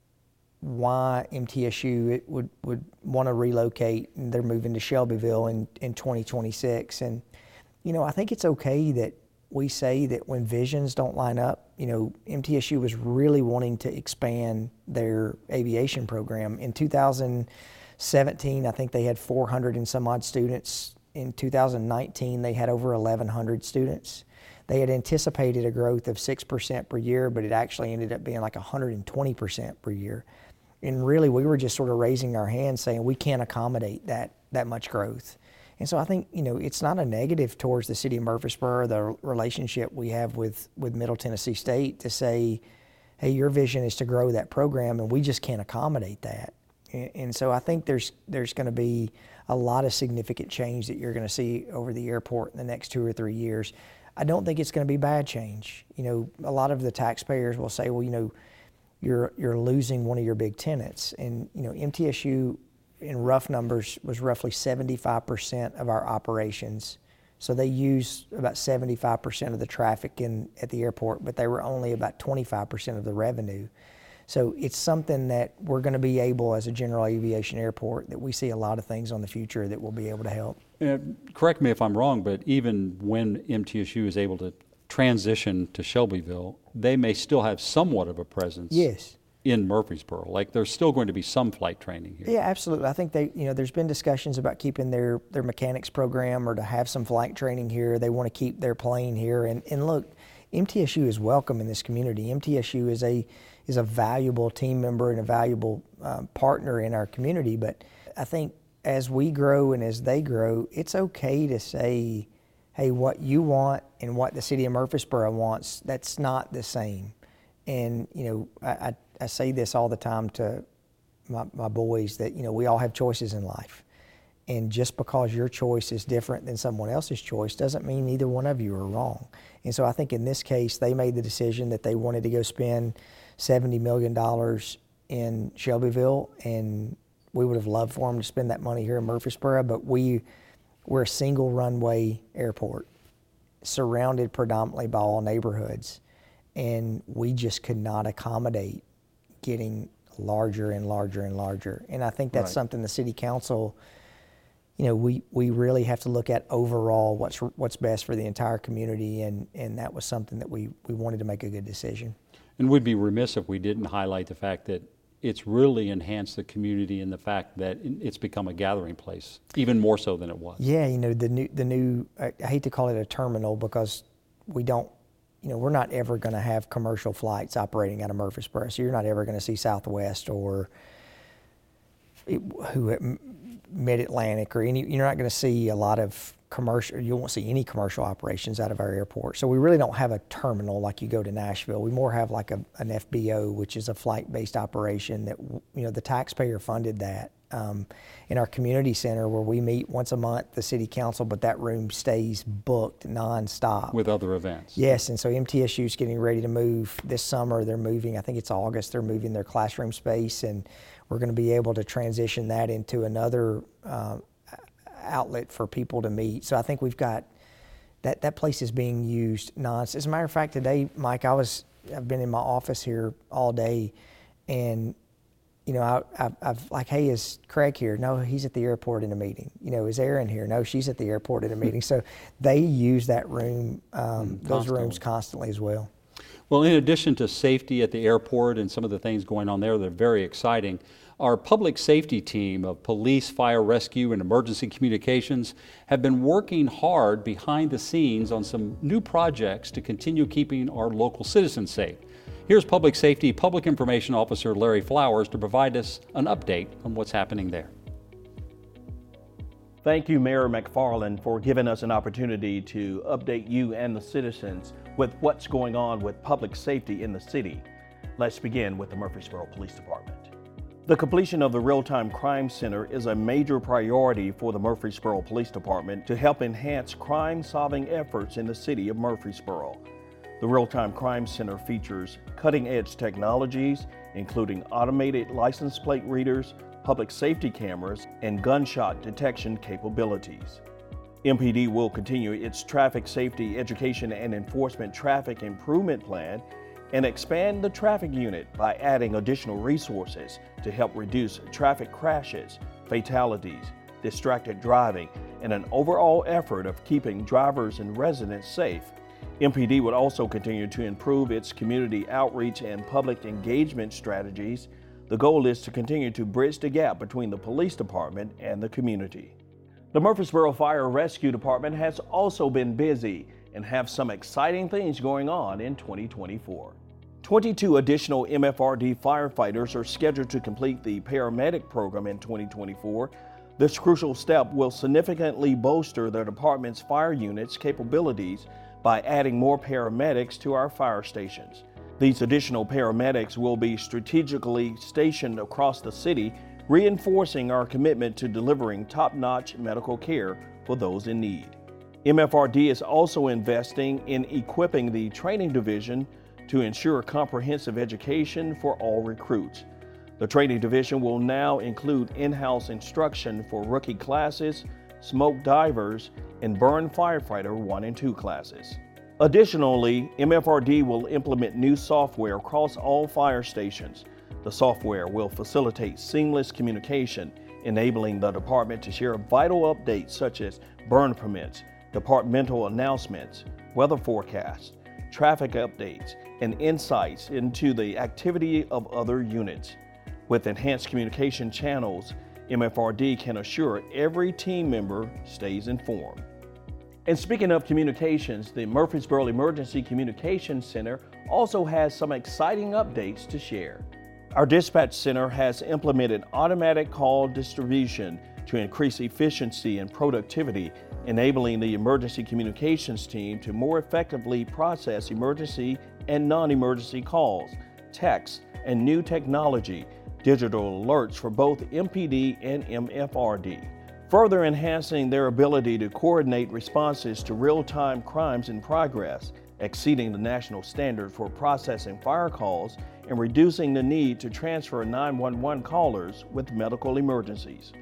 why M T S U it would, would want to relocate, and they're moving to Shelbyville in, in twenty twenty-six. And, you know, I think it's okay that we say that when visions don't line up. You know, M T S U was really wanting to expand their aviation program. In two thousand seventeen, I think they had four hundred and some odd students. In two thousand nineteen, they had over eleven hundred students. They had anticipated a growth of six percent per year, but it actually ended up being like one hundred twenty percent per year. And really, we were just sort of raising our hands saying we can't accommodate that, that much growth. And so I think, you know, it's not a negative towards the city of Murfreesboro, the relationship we have with, with Middle Tennessee State, to say, hey, your vision is to grow that program, and we just can't accommodate that. And, and so I think there's there's going to be a lot of significant change that you're going to see over the airport in the next two or three years. I don't think it's going to be bad change. You know, a lot of the taxpayers will say, well, you know, you're you're losing one of your big tenants. And, you know, M T S U, in rough numbers, was roughly seventy-five percent of our operations. So they use about seventy-five percent of the traffic in at the airport, but they were only about twenty-five percent of the revenue. So it's something that we're going to be able, as a general aviation airport, that we see a lot of things on the future that will be able to help. Uh, correct me if I'm wrong, but even when M T S U is able to transition to Shelbyville, they may still have somewhat of a presence. Yes. In Murfreesboro. Like there's still going to be some flight training here. Yeah, absolutely. I think they, you know, there's been discussions about keeping their, their mechanics program or to have some flight training here. They want to keep their plane here. And, and look, M T S U is welcome in this community. M T S U is a is a valuable team member and a valuable um, partner in our community. But I think as we grow and as they grow, it's okay to say, hey, what you want and what the city of Murfreesboro wants, that's not the same. And, you know, I, I, I say this all the time to my, my boys that, you know, we all have choices in life. And just because your choice is different than someone else's choice doesn't mean either one of you are wrong. And so I think in this case, they made the decision that they wanted to go spend seventy million dollars in Shelbyville, and we would have loved for them to spend that money here in Murfreesboro, but we, we're a single runway airport surrounded predominantly by all neighborhoods, and we just could not accommodate getting larger and larger and larger. And I think that's Right. something the city council, you know, we, we really have to look at overall what's what's best for the entire community, and, and that was something that we, we wanted to make a good decision. And we'd be remiss if we didn't highlight the fact that it's really enhanced the community in the fact that it's become a gathering place, even more so than it was. Yeah, you know, the new, the new I, I hate to call it a terminal because we don't, you know, we're not ever going to have commercial flights operating out of Murfreesboro. So you're not ever going to see Southwest or it, who Mid-Atlantic or any, you're not going to see a lot of commercial, you won't see any commercial operations out of our airport. So we really don't have a terminal like you go to Nashville. We more have like a, an F B O, which is a flight-based operation that, you know, the taxpayer funded that. Um, in our community center where we meet once a month, the city council, but that room stays booked nonstop. With other events. Yes, and so M T S U is getting ready to move this summer. They're moving, I think it's August, they're moving their classroom space, and we're going to be able to transition that into another uh, outlet for people to meet. So I think we've got, that, that place is being used nonstop. As a matter of fact, today, Mike, I was, I've been in my office here all day, and you know, I, I, I've like, hey, is Craig here? No, he's at the airport in a meeting. You know, is Erin here? No, she's at the airport in a meeting. So they use that room, um, those Constantly. rooms constantly as well. Well, in addition to safety at the airport and some of the things going on there that are very exciting, our public safety team of police, fire, rescue, and emergency communications have been working hard behind the scenes on some new projects to continue keeping our local citizens safe. Here's Public Safety Public Information Officer Larry Flowers to provide us an update on what's happening there. Thank you, Mayor McFarland, for giving us an opportunity to update you and the citizens with what's going on with public safety in the city. Let's begin with the Murfreesboro Police Department. The completion of the Real-Time Crime Center is a major priority for the Murfreesboro Police Department to help enhance crime-solving efforts in the city of Murfreesboro. The Real-Time Crime Center features cutting-edge technologies, including automated license plate readers, public safety cameras, and gunshot detection capabilities. M P D will continue its traffic safety education and enforcement traffic improvement plan and expand the traffic unit by adding additional resources to help reduce traffic crashes, fatalities, distracted driving, and an overall effort of keeping drivers and residents safe. M P D would also continue to improve its community outreach and public engagement strategies. The goal is to continue to bridge the gap between the police department and the community. The Murfreesboro Fire Rescue Department has also been busy and have some exciting things going on in twenty twenty-four. twenty-two additional M F R D firefighters are scheduled to complete the paramedic program in twenty twenty-four. This crucial step will significantly bolster the department's fire unit's capabilities by adding more paramedics to our fire stations. These additional paramedics will be strategically stationed across the city, reinforcing our commitment to delivering top-notch medical care for those in need. M F R D is also investing in equipping the training division to ensure comprehensive education for all recruits. The training division will now include in-house instruction for rookie classes, smoke divers, and burn firefighter one and two classes. Additionally, M F R D will implement new software across all fire stations. The software will facilitate seamless communication, enabling the department to share vital updates such as burn permits, departmental announcements, weather forecasts, traffic updates, and insights into the activity of other units. With enhanced communication channels, M F R D can assure every team member stays informed. And speaking of communications, the Murfreesboro Emergency Communications Center also has some exciting updates to share. Our dispatch center has implemented automatic call distribution to increase efficiency and productivity, enabling the emergency communications team to more effectively process emergency and non-emergency calls, texts, and new technology, digital alerts for both M P D and M F R D, further enhancing their ability to coordinate responses to real-time crimes in progress, exceeding the national standard for processing fire calls and reducing the need to transfer nine one one callers with medical emergencies.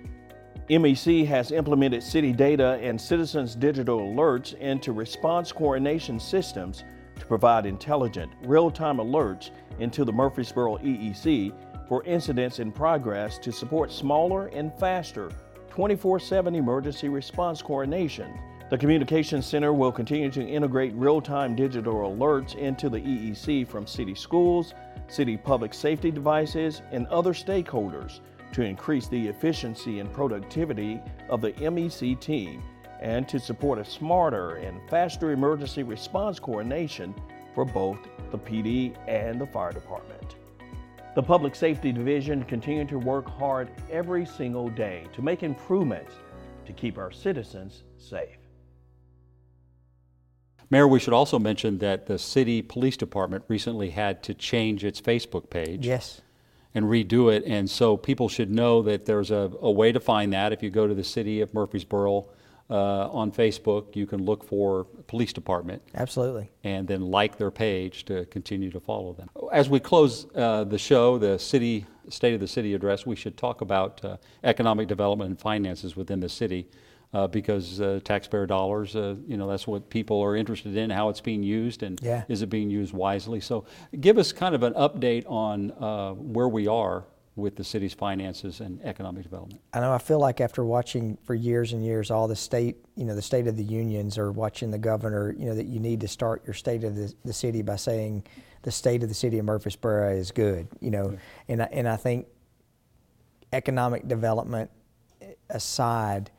M E C has implemented city data and citizens' digital alerts into response coordination systems to provide intelligent, real-time alerts into the Murfreesboro E E C for incidents in progress to support smaller and faster twenty-four seven emergency response coordination. The Communications Center will continue to integrate real-time digital alerts into the E E C from city schools, city public safety devices, and other stakeholders to increase the efficiency and productivity of the M E C team and to support a smarter and faster emergency response coordination for both the P D and the fire department. The Public Safety Division continue to work hard every single day to make improvements to keep our citizens safe. Mayor, we should also mention that the city police department recently had to change its Facebook page. Yes. And redo it, and so people should know that there's a, a way to find that. If you go to the City of Murfreesboro uh, on Facebook, you can look for police department. Absolutely. And then like their page to continue to follow them. As we close uh, the show, the city State of the City address, we should talk about uh, economic development and finances within the city. Uh, because uh, taxpayer dollars, uh, you know, that's what people are interested in, how it's being used, and yeah. is it being used wisely. So give us kind of an update on uh, where we are with the city's finances and economic development. I know I feel like after watching for years and years all the state, you know, the State of the Unions, or watching the governor, you know, that you need to start your State of the, the City by saying the state of the city of Murfreesboro is good, you know, yeah. and, I, and I think economic development aside,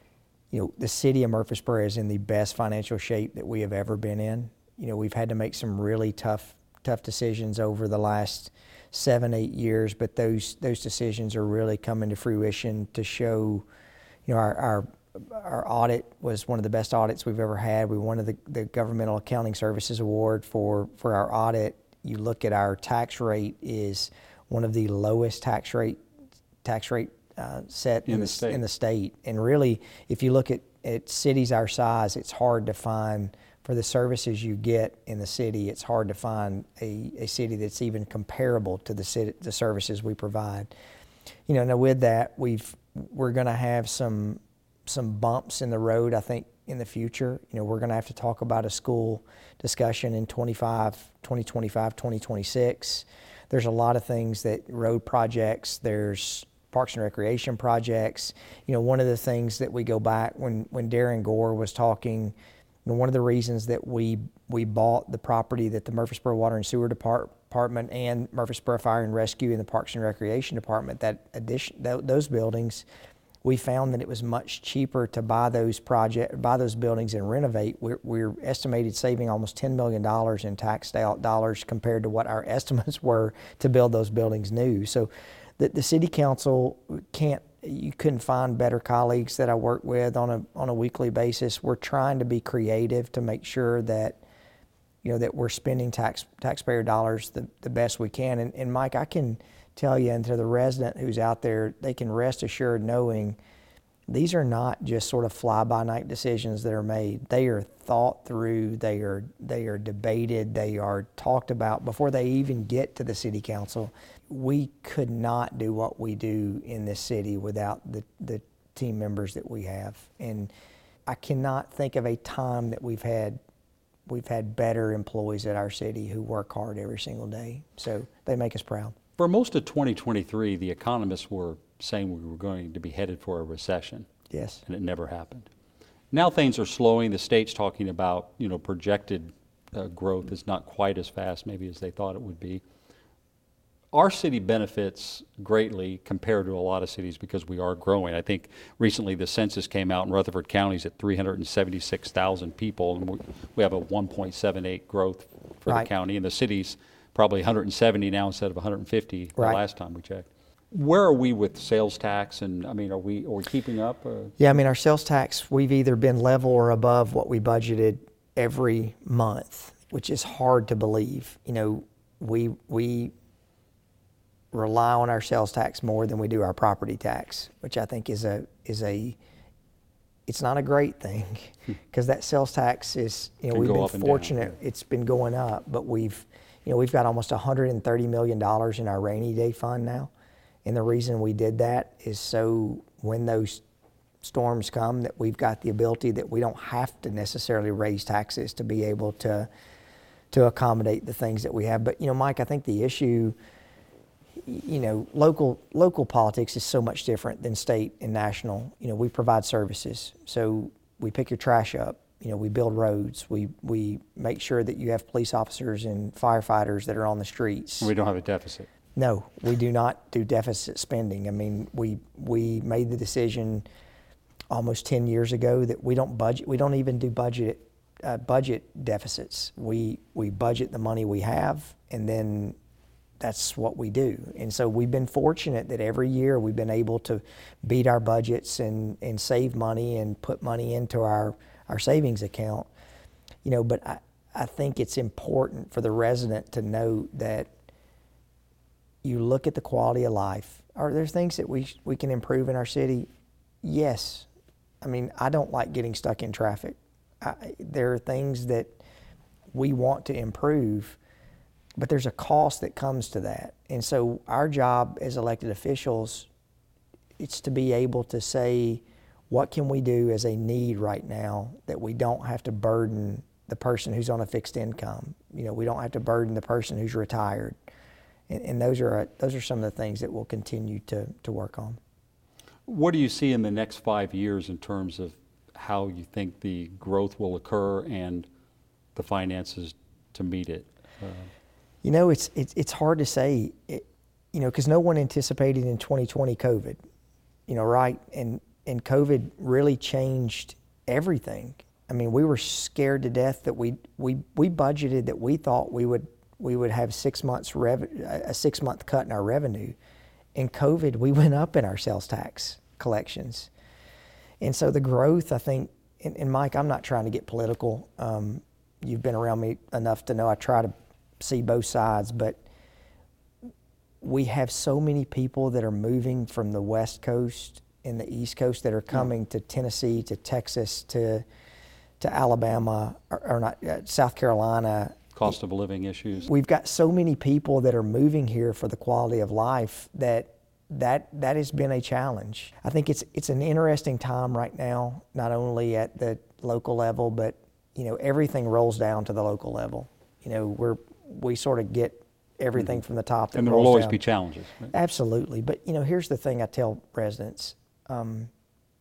you know, the city of Murfreesboro is in the best financial shape that we have ever been in. You know, we've had to make some really tough, tough decisions over the last seven, eight years, but those those decisions are really coming to fruition to show, you know, our our, our audit was one of the best audits we've ever had. We won the, the Governmental Accounting Services Award for, for our audit. You look at our tax rate is one of the lowest tax rate tax rate Uh, set in, in, the, the in the state. And really, if you look at, at cities our size, it's hard to find, for the services you get in the city, it's hard to find a, a city that's even comparable to the city, the services we provide. You know, now with that, we've, we're gonna have some, some bumps in the road, I think, in the future. You know, we're gonna have to talk about a school discussion in twenty-five, twenty twenty-five, twenty twenty-six. There's a lot of things that, road projects, there's Parks and Recreation projects. You know, one of the things that we go back, when, when Darren Gore was talking, you know, one of the reasons that we we bought the property that the Murfreesboro Water and Sewer Depart, Department and Murfreesboro Fire and Rescue and the Parks and Recreation Department, that addition, th those buildings, we found that it was much cheaper to buy those project, buy those buildings and renovate. We're, we're estimated saving almost ten million dollars in tax dollars compared to what our estimates were to build those buildings new. So that the city council can't, you couldn't find better colleagues that I work with on a on a weekly basis. We're trying to be creative to make sure that, you know, that we're spending tax taxpayer dollars the, the best we can. And, and Mike, I can tell you, and to the resident who's out there, they can rest assured knowing these are not just sort of fly-by-night decisions that are made. They are thought through, they are, they are debated, they are talked about before they even get to the city council. We could not do what we do in this city without the, the team members that we have. And I cannot think of a time that we've had we've had better employees at our city who work hard every single day. So they make us proud. For most of twenty twenty-three, the economists were saying we were going to be headed for a recession. Yes. And it never happened. Now things are slowing. The state's talking about, you know, projected uh, growth is not quite as fast maybe as they thought it would be. Our city benefits greatly compared to a lot of cities because we are growing. I think recently the census came out and Rutherford County's at three hundred seventy-six thousand people, and we, we have a one point seven eight growth for right. the county, and the city's probably one hundred seventy now instead of one hundred fifty right. the last time we checked. Where are we with sales tax, and I mean, are we are we keeping up? Or? Yeah, I mean, our sales tax, we've either been level or above what we budgeted every month, which is hard to believe. You know, we we rely on our sales tax more than we do our property tax, which I think is a is a it's not a great thing because that sales tax is, you know, Can we've go been up fortunate, and down, yeah. It's been going up, but we've, you know, we've got almost one hundred thirty million dollars in our rainy day fund now. And the reason we did that is so when those storms come that we've got the ability that we don't have to necessarily raise taxes to be able to to accommodate the things that we have. But, you know, Mike, I think the issue, y- you know, local local politics is so much different than state and national. You know, we provide services, so we pick your trash up. You know, we build roads. We we make sure that you have police officers and firefighters that are on the streets. We don't have a deficit. No, we do not do deficit spending. I mean, we we made the decision almost ten years ago that we don't budget. We don't even do budget uh, budget deficits. We we budget the money we have, and then that's what we do. And so we've been fortunate that every year we've been able to beat our budgets and and save money and put money into our our savings account. You know, but I I think it's important for the resident to know that you look at the quality of life. Are there things that we we can improve in our city? Yes. I mean, I don't like getting stuck in traffic. I, there are things that we want to improve, but there's a cost that comes to that. And so our job as elected officials, it's to be able to say, what can we do as a need right now that we don't have to burden the person who's on a fixed income? You know, we don't have to burden the person who's retired. And, and those are those are some of the things that we'll continue to, to work on. What do you see in the next five years in terms of how you think the growth will occur and the finances to meet it? Uh, you know, it's it's it's hard to say. It, you know, because no one anticipated in twenty twenty COVID. You know, right? And and COVID really changed everything. I mean, we were scared to death that we we we budgeted that we thought we would. we would have six months rev- a six month cut in our revenue. In COVID, we went up in our sales tax collections. And so the growth, I think, and, and Mike, I'm not trying to get political. Um, you've been around me enough to know I try to see both sides, but we have so many people that are moving from the West Coast and the East Coast that are coming yeah. to Tennessee, to Texas, to to Alabama, or, or not, uh, South Carolina. Cost of living issues. We've got so many people that are moving here for the quality of life that that that has been a challenge. I think it's it's an interesting time right now, not only at the local level, but you know, everything rolls down to the local level. You know, we're we sort of get everything mm-hmm. from the top. That and there will rolls always down. be challenges. Right? Absolutely, but you know, here's the thing I tell residents: um,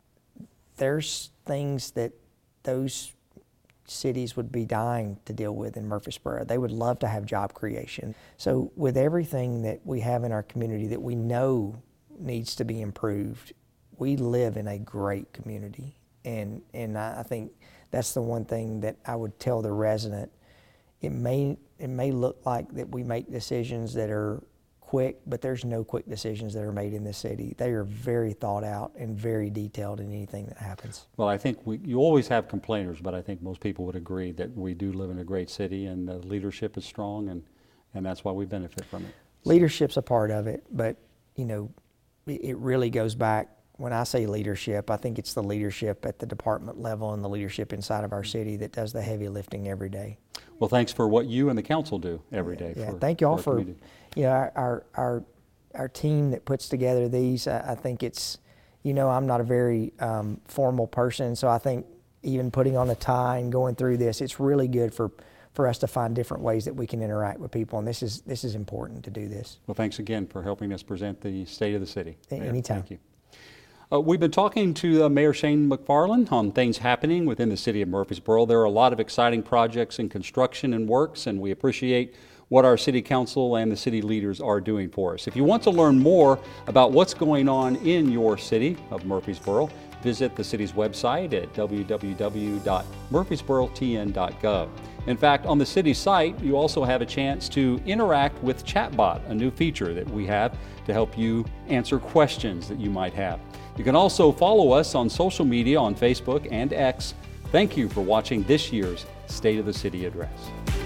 there's things that those cities would be dying to deal with in Murfreesboro. They would love to have job creation. So with everything that we have in our community that we know needs to be improved, we live in a great community. And and I think that's the one thing that I would tell the resident. It may it may look like that we make decisions that are quick, but there's no quick decisions that are made in this city. They are very thought out and very detailed in anything that happens. Well, I think we, you always have complainers, but I think most people would agree that we do live in a great city and the leadership is strong, and, and that's why we benefit from it. Leadership's a part of it, but you know, it, it really goes back. When I say leadership, I think it's the leadership at the department level and the leadership inside of our city that does the heavy lifting every day. Well, thanks for what you and the council do every day. Yeah, for, thank you all for, for, our community. you know, our, our our our team that puts together these. I, I think it's, you know, I'm not a very um, formal person, so I think even putting on a tie and going through this, it's really good for for us to find different ways that we can interact with people, and this is this is important to do this. Well, thanks again for helping us present the state of the city. A- anytime. Thank you. Uh, we've been talking to uh, Mayor Shane McFarland on things happening within the city of Murfreesboro. There are a lot of exciting projects in construction and works, and we appreciate what our city council and the city leaders are doing for us. If you want to learn more about what's going on in your city of Murfreesboro, visit the city's website at w w w dot murfreesboro t n dot gov. In fact, on the city site, you also have a chance to interact with Chatbot, a new feature that we have to help you answer questions that you might have. You can also follow us on social media on Facebook and X. Thank you for watching this year's State of the City Address.